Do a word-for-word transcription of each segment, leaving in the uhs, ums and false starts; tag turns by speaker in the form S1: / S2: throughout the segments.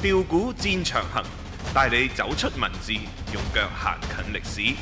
S1: 調股戰長行，帶你走出文字，用腳行近歷史。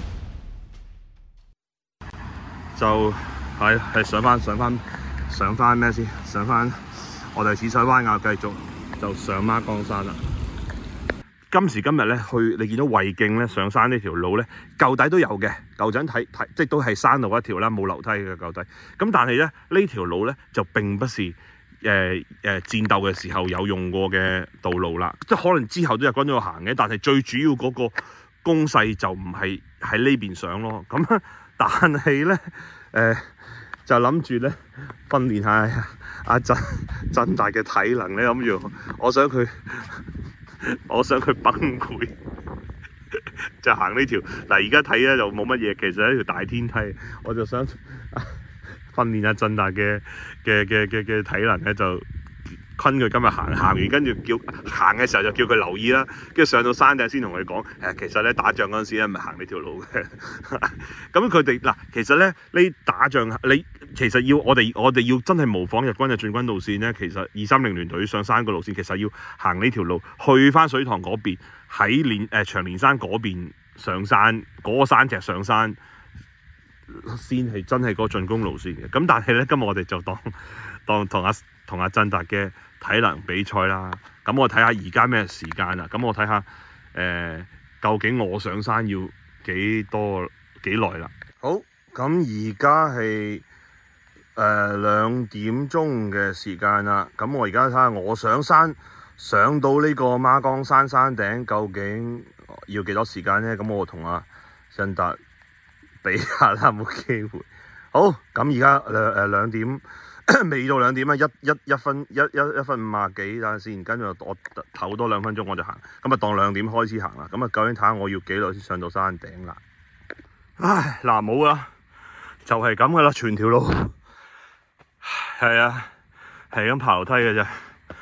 S2: 就係係上翻上翻上翻咩先？上翻我哋淺水灣啊，繼續就上孖崗山啦。今時今日咧，去你見到衛徑咧上山呢條路咧，舊底都有嘅。舊陣睇睇，即係都係山路一條啦，冇樓梯嘅舊底。咁但係咧呢條路咧就並不是誒誒、呃、戰鬥嘅時候有用過嘅道路啦。即係可能之後都有軍咗行嘅，但係最主要嗰個攻勢就唔係喺呢邊上咯。咁但係咧誒就諗住咧訓練下阿振振大嘅體能咧，諗住我想佢。我想佢崩潰，就行呢條嗱。而家睇咧就冇乜嘢，其實係一條大天梯。我就想訓練下振大嘅嘅嘅嘅嘅體能咧，就昆佢今日行行完，跟住叫行嘅時候就叫佢留意啦。跟住上到山頂先同佢講誒，其實咧打仗嗰陣時咧唔係行呢條路嘅。咁佢哋嗱，其實咧呢打仗你其實要我哋我哋要真係模仿日軍嘅進軍路線咧，其實二三零聯隊上山個路線其實要行呢條路去翻水塘嗰邊，喺連誒長連山嗰邊上山嗰、嗰個山脊上山先係真係個進攻路線嘅。咁但係咧今日我哋就當當同阿同阿振達嘅體能比賽啦。咁我睇下而家咩時間啦。咁我睇下誒究竟我上山要幾多幾耐啦。好，咁而家係誒兩點鐘嘅時間啦。咁我而家睇下我上山上到呢個孖崗山山頂究竟要幾多時間咧？咁我同阿振達比下啦，冇機會。好，咁而家兩誒兩點。未到兩點啊，一一一分一一一分五廿幾，等下先，跟住我唞多兩分鐘我就行，咁啊當兩點開始行啦，咁啊究竟睇下我要幾耐先上到山頂啦？唉，嗱冇啦，就係咁噶啦，全條路係啊，係咁爬樓梯嘅啫，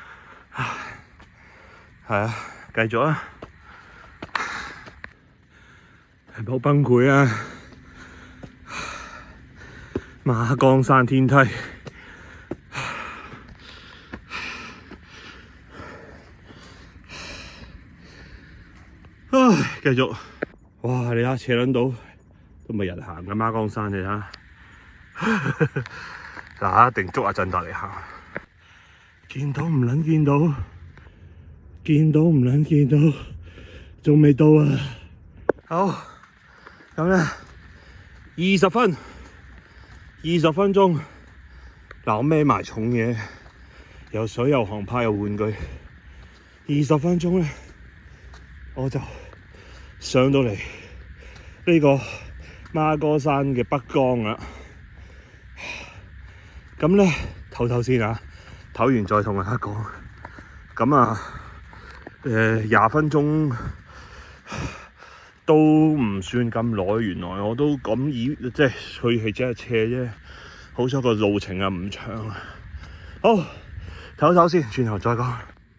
S2: 係啊，繼續啊，係咪好崩潰啊？孖崗山天梯。唉，繼續，哇！你睇斜撚到都咪人行嘅孖崗山，你睇下，嗱，一定捉阿振達嚟行，見到唔撚見到，見到唔撚見到，仲未到啊！好，咁咧二十分，二十分鐘，嗱我孭埋重嘢，有水有航拍有玩具，二十分鐘咧。我就上到嚟呢個孖崗山嘅北崗啦。咁咧唞唞先啊，唞完再同大家講。咁啊，誒廿分鐘都唔算咁耐。原來我都咁以即係去係只係斜啫，好彩個路程啊唔長啊。好，唞唞先，轉頭再講。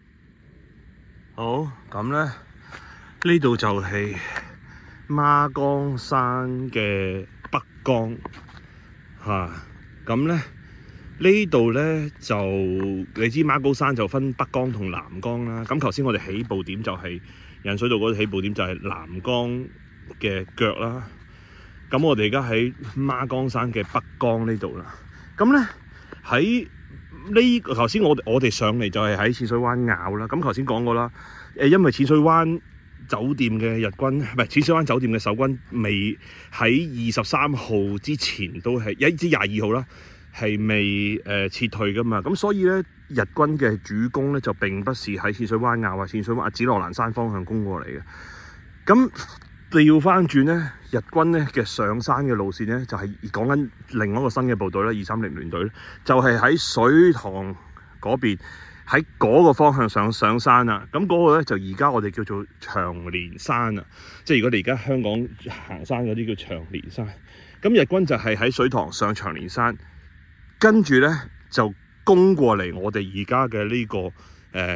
S2: 好，咁咧。呢度就係孖崗山嘅北崗嚇，咁、啊、咧呢度咧就你知孖崗山就分北崗同南崗啦。咁頭先我哋起步點就係引水道嗰度起步點就係南崗嘅腳啦。咁我哋而家喺孖崗山嘅北崗呢度啦。咁咧喺呢頭先我我哋上嚟就係喺淺水灣坳啦。咁頭先講過啦，誒因為淺水灣酒店嘅日軍唔係淺水灣酒店嘅守軍未喺二十三號之前都係一至廿二號啦，係未誒、呃、撤退噶嘛。咁所以咧日軍嘅主攻咧就並不是喺淺水灣坳或淺水灣啊紫羅蘭山方向攻過嚟嘅。咁調翻轉咧，日軍咧嘅上山嘅路線咧就係講緊另外一個新嘅部隊咧，二三零聯隊咧就係、是、喺水塘嗰邊。喺嗰個方向上上山啊，咁嗰個咧就而家我哋叫做長連山啊，即係如果你而家香港行山嗰啲叫長連山，咁日軍就係喺水塘上長連山，跟住咧就攻過嚟我哋而家嘅呢個誒呢、呃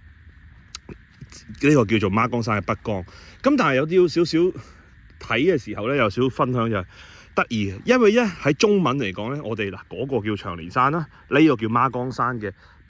S2: 呢個叫做孖崗山嘅北崗。咁但係有啲少少睇嘅時候咧，有少少分享就係得意，因為咧喺中文嚟講咧，我哋嗱嗰個叫長連山啦，呢、呢個叫孖崗山嘅北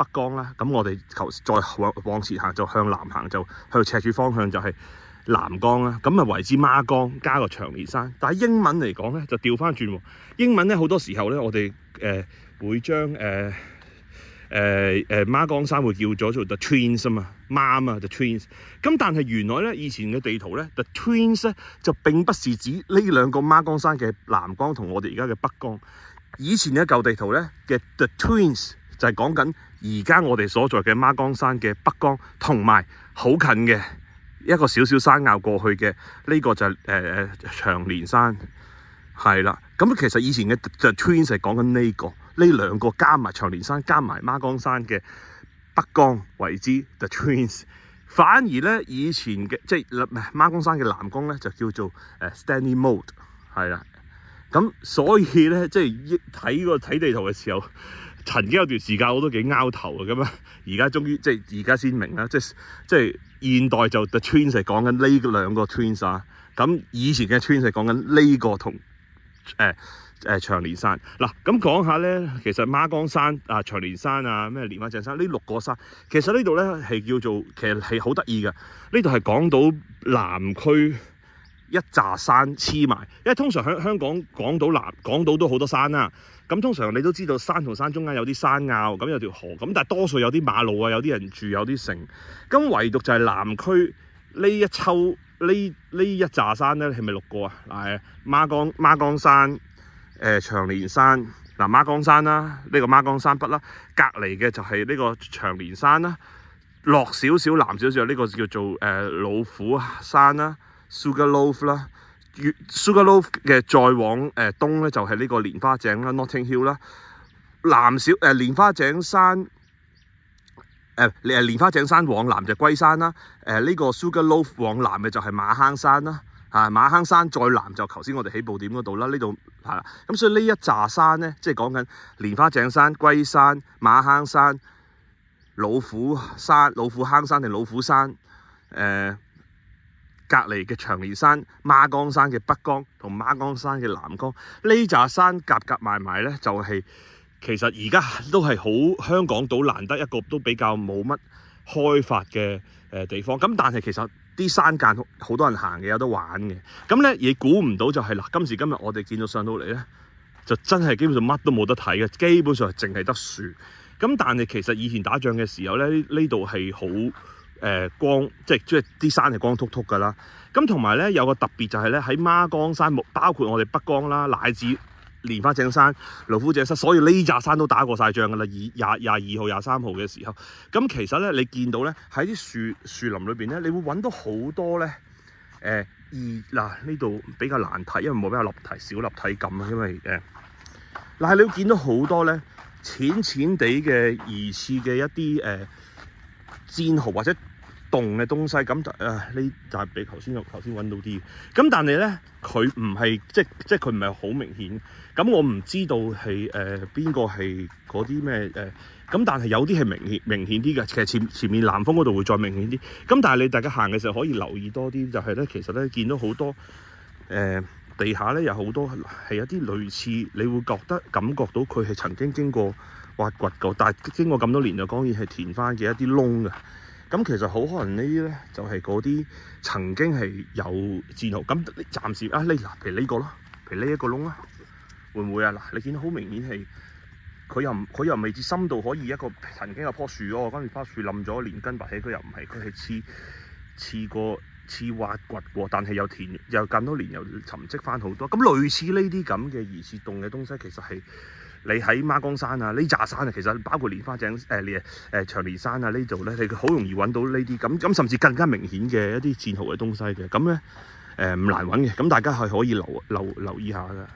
S2: 北江啦。咁我哋求再往往前行就向南行，就向赤柱方向就係南江啦。咁啊為之孖江加個長連山。但係英文嚟講咧就調翻轉喎。英文咧好多時候咧我哋誒、呃、會將誒。呃誒誒孖江山會叫咗做 The Twins 啊嘛，孖啊嘛 The Twins。咁但係原來咧以前嘅地圖咧 The Twins 咧就並不是指呢兩個孖江山嘅南江同我哋而家嘅北江。以前嘅舊地圖咧嘅 The Twins 就係講緊而家我哋所在嘅孖江山嘅北江，同埋好近嘅一個小小山坳過去嘅呢個就係誒誒長連山，係啦。咁其實以前嘅 The Twins 係講緊呢個。呢兩個加埋長連山加埋孖江山嘅北江為之 The Twins， 反而咧以前嘅即係孖江山嘅南江咧就叫做誒 Stanley Mode， 係啦。咁所以咧即係睇個睇地圖嘅時候，曾經有段時間我都幾拗頭啊咁啊。而家終於即係而家先明啦，即係即係現代就 The Twins 係講緊呢兩個 Twins 啊。咁以前嘅 Twins 係講緊呢個同誒。呃誒、呃、長連山嗱，咁講下咧，其實孖江山啊、長連山啊、咩蓮花井山呢六個山，其實呢度咧係叫做，其實係好得意嘅。呢度係港島南區一紮山黐埋，因為通常喺香港港島南港島都好多山啦。咁通常你都知道山同山中間有啲山坳，咁有條河，咁但係多數有啲馬路啊，有啲人住，有啲城。咁唯獨就係南區呢一抽呢呢一紮山咧，係咪六個啊？嗱，孖江孖江山。誒、呃、長連山嗱孖江山啦，呢、這個孖江山北啦，隔離嘅就係呢個長連山啦，落少少南少少呢個叫做誒、呃、老虎山啦 ，Sugarloaf 啦，Sugarloaf 嘅再往誒、呃、東咧就係呢個蓮花井啦 ，Notting Hill 啦，南少誒蓮花井山誒誒蓮花井山往南就龜山啦，誒、呃、呢、這個 Sugarloaf 往南嘅就係馬坑山啦。啊！馬坑山再南就頭先我哋起步點嗰度啦，呢度係啦。咁所以呢一紮山咧，即係講緊蓮花井山、龜山、馬坑山、老虎山、老虎坑山定老虎山，誒、呃、隔離嘅長連山、孖江山嘅北江同孖江山嘅南江，呢紮山夾夾埋埋咧，就係、是、其實而家都係好香港島難得一個都比較冇乜開發嘅誒地方。咁但係其實啲山間好多人行嘅，有得玩嘅。咁咧，亦估唔到就係、是、嗱，今時今日我哋見到上到嚟咧，就真係基本上乜都冇得睇嘅，基本上係淨係得樹。咁但係其實以前打仗嘅時候咧，呢度係好誒光，即係即係啲山係光禿禿㗎啦。咁同埋咧有個特別就係咧喺孖江山，包括我哋北江啦，乃至蓮花井山、老虎井山，所以呢紮山都打過晒仗㗎啦。二廿廿二號、廿三號嘅時候，咁其實咧你見到咧喺啲樹樹林裏邊咧，你會揾到好多咧誒而嗱呢度比較難睇，因為冇比較立體少立體感啊。因為誒嗱、呃，你會見到好多咧淺淺地嘅疑似嘅一啲誒、呃、戰壕或者洞嘅東西，咁就誒呢就係比頭先頭先揾到啲，咁但係咧佢唔係即即佢唔係好明顯，咁我唔知道係誒邊個係嗰啲咩誒，咁、呃、但係有啲係明顯明顯啲嘅，其實前前面南風嗰度會再明顯啲，咁但係你大家行嘅時候可以留意多啲，就係、是、咧其實咧見到好多誒、呃、地下咧有好多係一啲類似，你會覺得感覺到佢係曾經經過挖掘過，但係經過咁多年就當然係填翻嘅一啲窿嘅。咁其實好可能呢啲咧就係嗰啲曾經係有戰壕，咁暫時啊呢嗱，譬如呢個咯，譬如呢一個窿啦，會唔會啊嗱？你見到好明顯係佢又佢又未至深度可以一個曾經有棵樹哦，跟住棵樹冧咗連根拔起，佢又唔係，佢係似似過似挖掘過，但係又填又咁多年又沉積翻好多。咁類似呢啲咁嘅疑似洞嘅東西，其實係。你喺孖江山啊，呢紮山啊，其實包括蓮花井誒誒誒長連山啊呢度咧，你好容易揾到呢啲咁咁，甚至更加明顯嘅一啲戰壕嘅東西嘅，咁咧誒唔難揾嘅，咁大家係可以留留留意下㗎。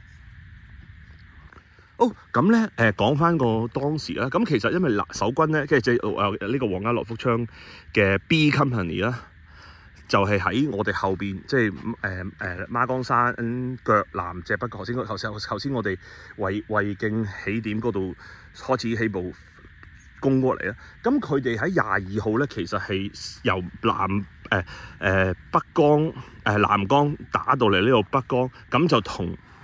S2: 好，咁咧誒講翻個當時啦，咁其實因為嗱守軍咧，即係即係誒呢個皇家羅福昌嘅 B Company 啦。就係喺我哋後邊，即係誒誒孖江山腳南隻北角。頭先頭先頭先我哋衛衛徑起點嗰度開始起步攻過嚟啦。咁佢哋喺廿二號咧，其實係由南誒誒、呃呃、北江誒、呃、南江打到嚟呢度北江，咁就同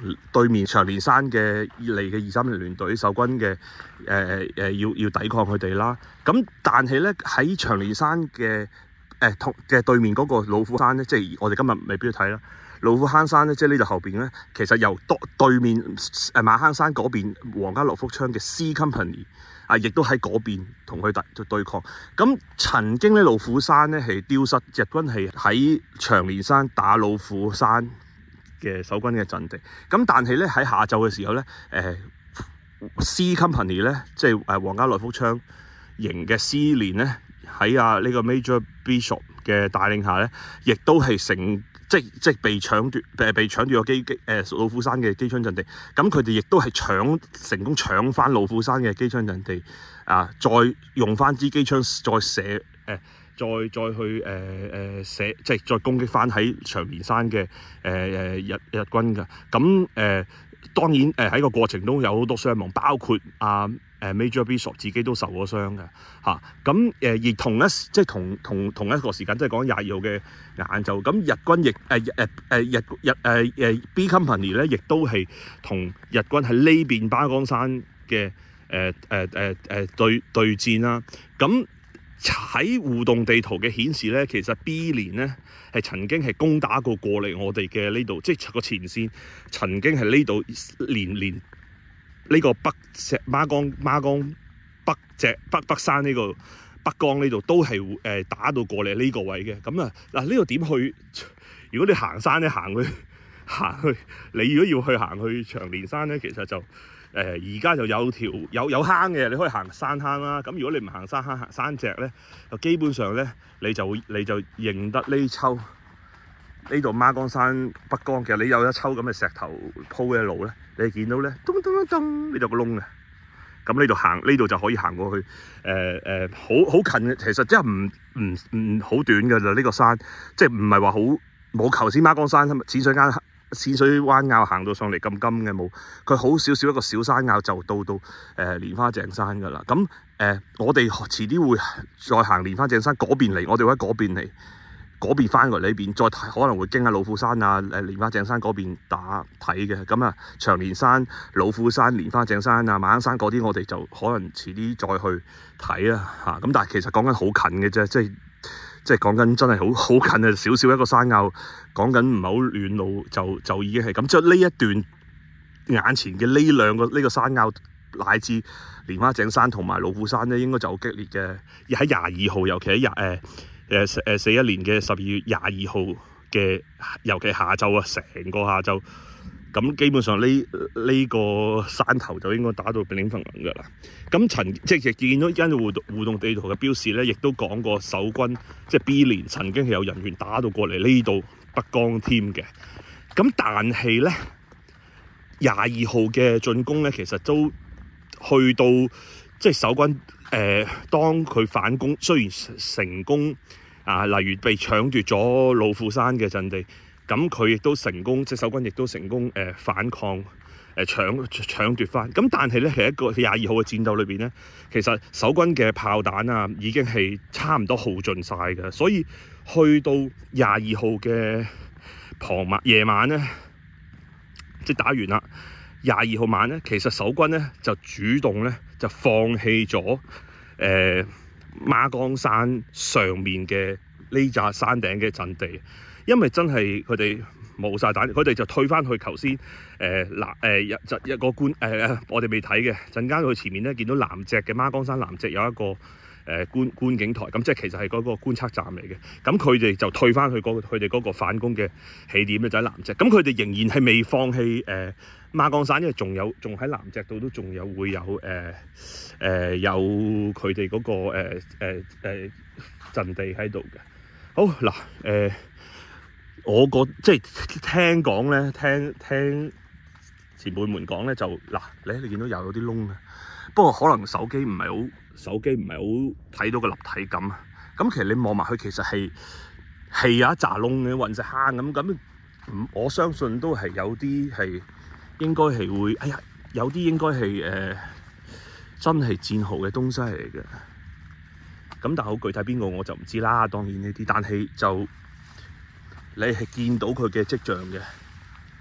S2: 對面長連山嘅嚟嘅二三零聯隊守軍嘅誒誒要要抵抗佢哋啦。咁但係咧喺長連山嘅誒同嘅對面嗰個老虎山咧，即係我哋今日未必要睇啦。老虎坑山咧，即係呢度後邊咧，其實由對對面誒馬坑山嗰邊皇家來福槍嘅 C Company 啊，亦都喺嗰邊同佢對對抗。咁曾經咧，老虎山咧係丟失日軍係喺長連山打老虎山嘅守軍嘅陣地。咁但係咧喺下晝嘅時候咧，誒、呃、C Company 咧，即係誒皇家來福槍營嘅 C 連咧，喺啊呢個 Major Bishop 嘅帶領下咧，亦都係成。即即被搶奪，誒被搶奪個機機誒老虎山嘅機槍陣地，咁佢哋亦都係搶成功搶翻老虎山嘅機槍陣地，啊，再用翻支機槍再射誒、呃，再再去誒誒射，即係再攻擊翻喺長連山嘅誒誒日日軍㗎。咁誒、呃、當然誒喺、呃、個過程中有好多傷亡，包括啊。誒 Major Bishop 自己都受咗傷嘅嚇，咁誒而同一即係同同同一個時間，即係講廿二號嘅晏晝，咁日軍亦誒誒誒日日誒誒 B Company 咧，亦都係同日軍喺呢邊巴江山嘅誒誒誒誒對對戰啦。咁喺互動地圖嘅顯示咧，其實 B 連咧係曾經係攻打過過嚟我哋嘅呢度，即係個前線曾經係呢度連連。呢個北石孖江孖江北脊北北山呢、這個北江呢度都係誒、呃、打到過嚟呢個位嘅。咁啊嗱呢個點去？如果你行山咧，行去行去，你如果要去行去長連山咧，其實就誒而家就有條有有坑嘅，你可以行山坑啦。咁如果你唔行山坑行山脊咧，就基本上咧你就你就認得呢抽呢度孖江山北江嘅，你有一抽咁嘅石頭鋪嘅路咧。你見到咧，咚咚咚咚，呢度個窿嘅，咁呢度行呢度就可以行過去，誒誒，好好近嘅，其實真係唔唔唔好短㗎啦，呢個山，即係唔係話好冇頭先孖江山淺水灣淺水灣坳行到上嚟咁金嘅冇，佢好少少一個小山坳就到到誒蓮花井山㗎啦。咁誒、呃，我哋遲啲會再行蓮花井山嗰邊嚟，我哋會喺嗰邊嚟。嗰邊翻過嚟呢邊，再可能會經下老虎山啊、誒蓮花井山嗰邊打睇嘅。咁啊，長連山、老虎山、蓮花井山啊、馬坑山嗰啲，我哋就可能遲啲再去睇啦嚇。咁但係其實講緊好近嘅啫，即係即係講緊真係好好近啊！少少一個山坳，講緊唔係好遠路就就已經係咁。即係呢一段眼前嘅呢兩個呢、呢個山坳，乃至蓮花井山同埋老虎山咧，應該就好激烈嘅。而喺廿二號，尤其喺廿誒。誒誒四一年嘅十二月廿二號嘅，尤其下晝啊，成個下晝咁，基本上呢呢、這個山頭就應該打到乒乒乓乓㗎啦。咁曾即係見到因互動互動地圖嘅標示咧，亦都講過守軍即係 B 連曾經係有人員打到過嚟呢度北江添嘅。咁但係咧廿二號嘅進攻咧，其實都去到即係守軍。誒、呃，當佢反攻，雖然成功啊，例如被搶奪咗老虎山嘅陣地，咁佢亦都成功，即係守軍亦都成功誒、呃、反抗，誒、呃、搶搶奪翻。咁但係咧，喺一個廿二號嘅戰鬥裏邊咧，其實守軍嘅炮彈啊已經係差唔多耗盡晒嘅，所以去到廿二號嘅傍晚夜晚咧，即係打完啦。廿二號晚咧，其實守軍咧就主動咧就放棄咗誒孖江山上面嘅呢紮山頂嘅陣地，因為真係佢哋冇晒彈，佢哋就退翻去頭先誒南誒一就一個觀誒、呃、我哋未睇嘅陣間去前面咧見到南脊嘅孖江山南脊有一個誒、呃、觀觀景台，咁即係其實係嗰個觀測站嚟嘅。咁佢哋就退翻去嗰佢哋嗰個反攻嘅起點咧就喺南脊。咁佢哋仍然係未放棄誒。呃孖江山，因為仲有仲喺南脊度都仲有會有誒誒、呃呃、有佢哋嗰個誒誒誒陣地喺度嘅。好嗱誒、呃，我個即係聽講咧，聽聽前輩們講咧，就嗱你你見到又有啲窿啊。不過可能手機唔係好手機唔係好睇到個立體感啊。咁其實你望埋去，其實係係有一紮窿嘅隕石坑咁咁。我相信都係有啲係。應該係會，哎呀，有啲應該係誒、呃，真係戰壕嘅東西嚟嘅。咁但係好具體邊個我就唔知啦。當然呢啲，但係就你係見到佢嘅跡象嘅。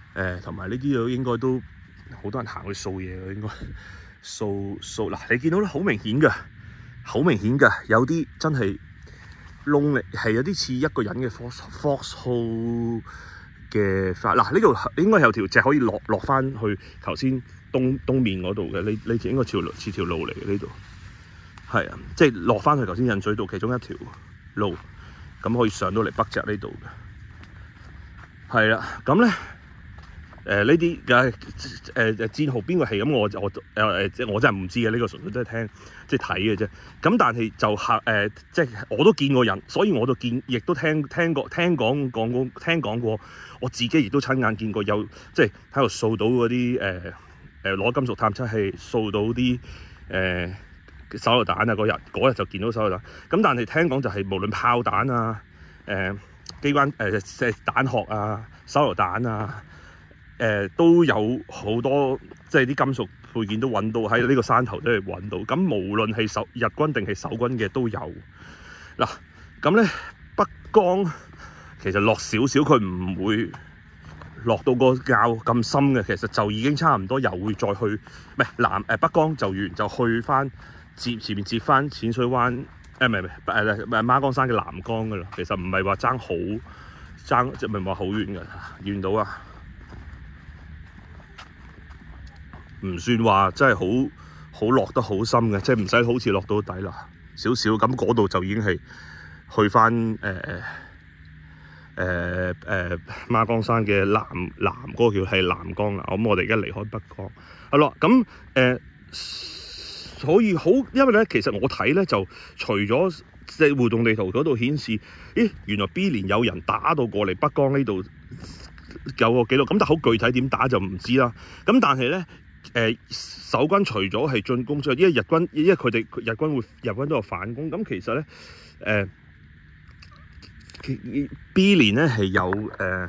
S2: 誒同埋呢啲應該都好多人行去掃嘢嘅，應該掃掃嗱，你見到咧好明顯嘅，好明顯嘅，有啲真係窿嚟，係有啲似一個人嘅 force force hole 嘅法。嗱，呢度應該有條隻可以落落翻去頭先東東面嗰度嘅，呢呢條應該似條似條路嚟嘅呢度，係啊，即係落翻去頭先引水道其中一條路，咁可以上到嚟北脊呢度嘅，係啦，咁咧。誒呢啲嘅誒誒戰壕邊個係咁，我我誒誒即係我真係唔知嘅，呢、這個純粹都係聽即係睇嘅啫。咁但係就客誒、呃、即係我都見過人，所以我都見，亦都聽聽過聽講講過聽講過，我自己亦都親眼見過有即係喺度掃到嗰啲誒誒攞金屬探測器掃到啲誒、呃、手榴彈啊，嗰日嗰日就見到手榴彈。咁但係聽講就係無論炮彈啊、誒、呃、機關誒射、呃、彈殼啊、手榴彈啊。誒、呃、都有好多即係啲金屬配件都揾到喺呢個山頭都係揾到，咁無論係守日軍定係守軍嘅都有。嗱，咁咧北江其實落少少，佢唔會落到個坳咁深嘅，其實就已經差唔多又會再去，唔係南誒、呃、北江就完就去翻接前面接翻淺水灣誒唔係唔係誒誒孖崗山嘅南江噶啦，其實唔係話爭好爭即係唔係話好遠嘅，遠到啊！唔算話真係好好落得好深嘅，即係唔使好似落到底啦，少少咁嗰度就已經係去翻誒誒誒孖崗山嘅南南嗰個叫係南江啦。咁我哋而家離開北江，係咯。咁誒所以好，因為咧其實我睇咧就除咗即係互動地圖嗰度顯示，咦原來 B 連有人打到過嚟北江呢度有個記錄，咁但係好具體點打就唔知啦。咁但係咧。誒、呃、守軍除咗係進攻之外，因為日軍，因為佢哋日軍會日軍都有反攻。咁其實咧，誒、呃、B 連咧係有誒誒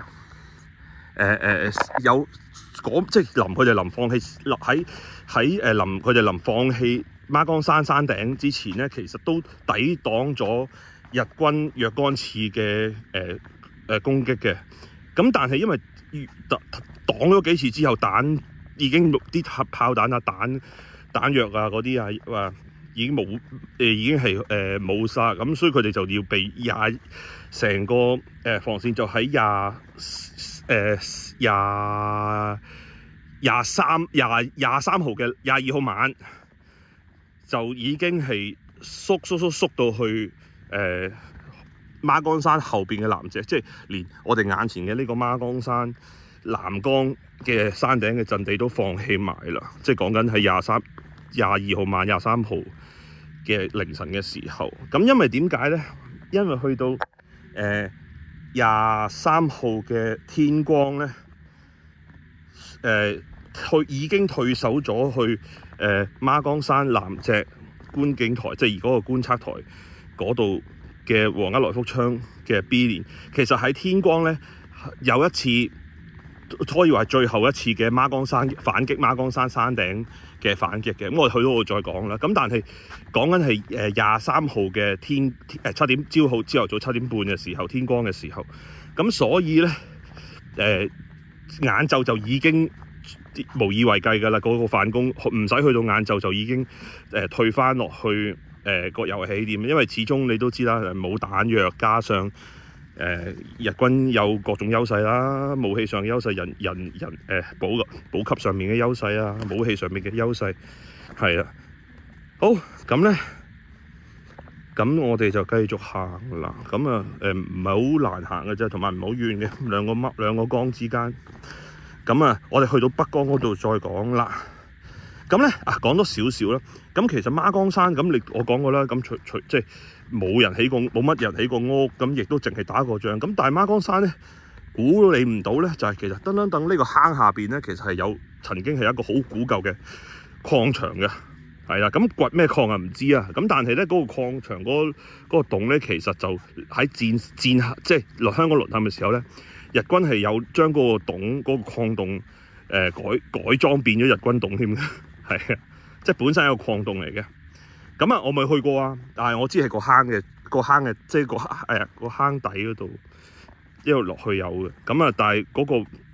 S2: 誒有嗰即係臨佢哋臨放棄立喺喺誒臨佢哋臨放棄孖崗山山頂之前咧，其實都抵擋咗日軍若干次嘅誒誒攻擊嘅。咁但係因為擋擋咗幾次之後，彈已經啲核炮彈啊、彈彈藥啊嗰啲啊，話已經冇誒、呃，已經係誒冇晒，咁、呃、所以佢哋就要被廿成個誒、呃、防線就喺廿誒廿廿三廿廿三號嘅廿二號晚就已經係縮縮縮縮到去誒孖崗山後邊嘅南脊，即係連我哋眼前嘅呢個孖崗山南江嘅山頂嘅陣地都放棄埋啦，即係講緊喺廿三、廿二號晚、廿三號嘅凌晨嘅時候。咁因為點解咧？因為去到誒廿三號嘅天光咧，誒、呃、退已經退守咗去誒孖崗山南脊觀景台，即係而嗰個觀測台嗰度嘅黃一來福槍嘅 B 連。其實喺天光咧有一次。可以話最後一次嘅孖崗山反擊孖崗山山頂嘅反擊嘅，咁我哋去到我再講啦。咁但係講緊係誒廿三號嘅天誒七點朝號朝頭早七點半嘅時候，天光嘅時候，咁所以咧誒晏晝就已經無以為繼㗎啦。嗰、那個反攻唔使去到晏晝就已經誒、呃、退翻落去誒個油氣點，因為始終你都知啦，冇彈藥加上。誒、呃、日軍有各種優勢啦，武器上嘅優勢，人人人誒、呃、補補給上面嘅優勢啊，武器上面嘅優勢係啊。好咁咧，咁我哋就繼續行啦。咁啊誒唔係好難行嘅啫，同埋唔好遠嘅兩個乜兩個江之間。咁啊，我哋去到北江嗰度再講啦。咁咧啊，講多少少啦。咁其實孖崗山咁，你我講過啦。咁除除即係冇人起過，冇乜人起過屋，咁亦都淨係打過仗。咁但係孖崗山咧，估你唔到咧，就係、是、其實噔噔噔呢個坑下邊咧，其實係有曾經係一個好古舊嘅礦場嘅，係啦。咁掘咩礦啊？唔知啊。咁但係咧，嗰、那個礦場嗰、那個嗰、那個洞咧，其實就喺戰戰後，即係落香港淪陷嘅時候咧，日軍係有將嗰個洞嗰、那個礦洞誒、呃、改改裝變咗日軍洞添嘅。係啊，即係本身係一個礦洞嚟嘅。咁啊，我未去過啊，但係我知係個坑嘅，個坑嘅，即係個誒個坑底嗰度一路落去有嘅。咁啊，但係嗰個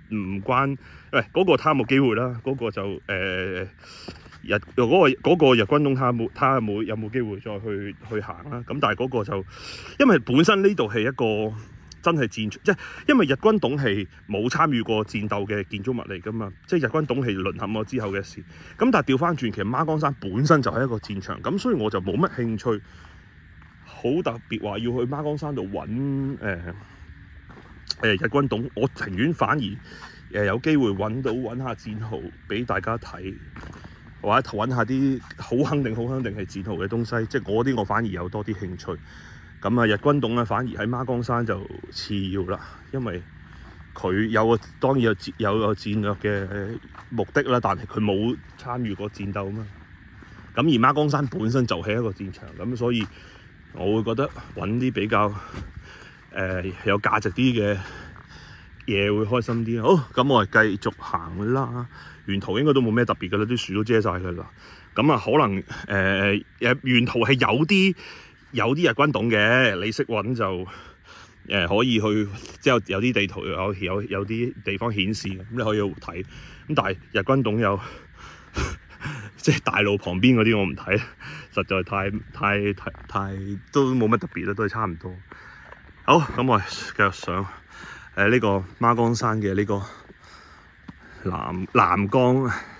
S2: 唔關，喂嗰、那個睇下有冇機會啦，嗰、那個就誒、呃、日嗰、那個嗰、那個日軍東睇下冇睇下有冇有冇機會再去去行啦。咁但係嗰個就因為本身呢度係一個真係戰場，即係因為日軍董係冇參與過戰鬥嘅建築物嚟㗎嘛，即係日軍董係淪陷咗之後嘅事。咁但係調翻轉，其實孖崗山本身就係一個戰場，咁所以我就冇乜興趣，好特別話要去孖崗山度揾誒誒日軍董。我情願反而誒、呃、有機會揾到揾下戰壕俾大家睇，或者揾下啲好肯定好肯定係戰壕嘅東西，即係嗰啲我反而有多啲興趣。咁啊，日軍董咧反而喺孖崗山就次要啦，因為佢有個當然有戰有個戰略嘅目的啦，但係佢冇參與過戰鬥啊嘛。咁而孖崗山本身就係一個戰場，咁所以我會覺得揾啲比較誒、呃、有價值啲嘅嘢會開心啲。好，咁我哋繼續行啦。沿途應該都冇咩特別㗎啦，啲樹都遮晒㗎啦。咁啊，可能誒誒、呃、沿途係有啲。有啲日軍董嘅，你識揾就誒、呃、可以去，之後有啲地圖有有有啲地方顯示，咁你可以去睇。咁但係日軍董有即係大路旁邊嗰啲我唔睇，實在太太太太都冇乜特別啦，都係差唔多。好，咁我繼續上誒呢、呃這個孖崗山嘅呢個南南崗。